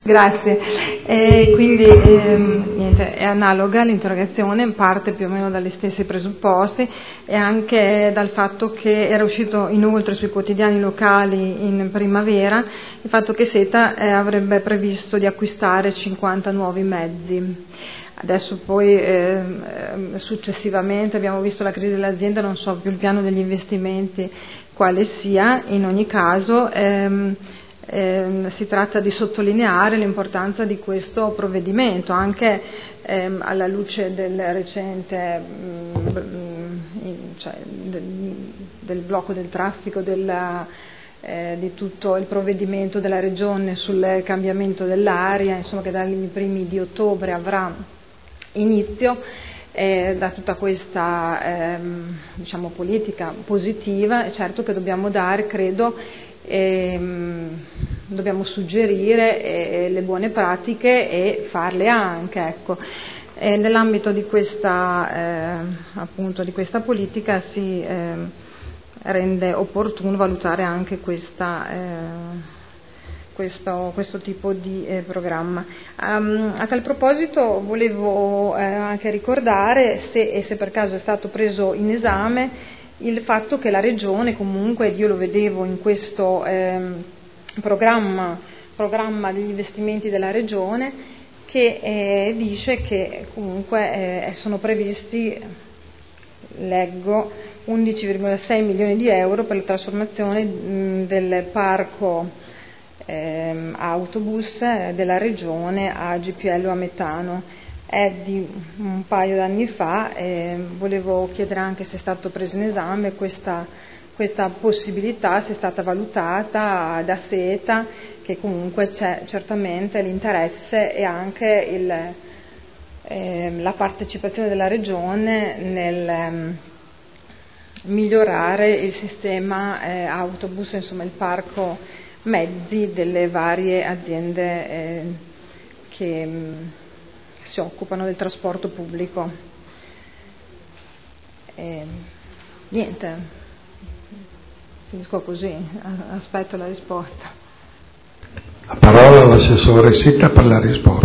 Grazie. Quindi niente, è analoga l'interrogazione, in parte più o meno dagli stessi presupposti e anche dal fatto che era uscito inoltre sui quotidiani locali in primavera il fatto che SETA avrebbe previsto di acquistare 50 nuovi mezzi. Adesso poi successivamente abbiamo visto la crisi dell'azienda, non so più il piano degli investimenti quale sia, in ogni caso si tratta di sottolineare l'importanza di questo provvedimento anche alla luce del recente del blocco del traffico, di tutto il provvedimento della Regione sul cambiamento dell'aria, insomma, che dai primi di ottobre avrà inizio. Da tutta questa politica positiva, è certo che dobbiamo dare, credo, dobbiamo suggerire le buone pratiche e farle anche, ecco. Nell'ambito di questa appunto di questa politica si rende opportuno valutare anche questo tipo di programma. A tal proposito volevo anche ricordare se per caso è stato preso in esame il fatto che la Regione, comunque io lo vedevo in questo programma degli investimenti della Regione, che dice che comunque sono previsti, leggo, 11,6 milioni di euro per la trasformazione del parco autobus della Regione a GPL o a metano. È di un paio d'anni fa, volevo chiedere anche se è stato preso in esame questa possibilità, se è stata valutata da SETA, che comunque c'è certamente l'interesse e anche la partecipazione della Regione nel migliorare il sistema autobus, insomma il parco mezzi delle varie aziende che si occupano del trasporto pubblico. Niente, finisco così, aspetto la risposta. La parola all'assessore Sitta per la risposta.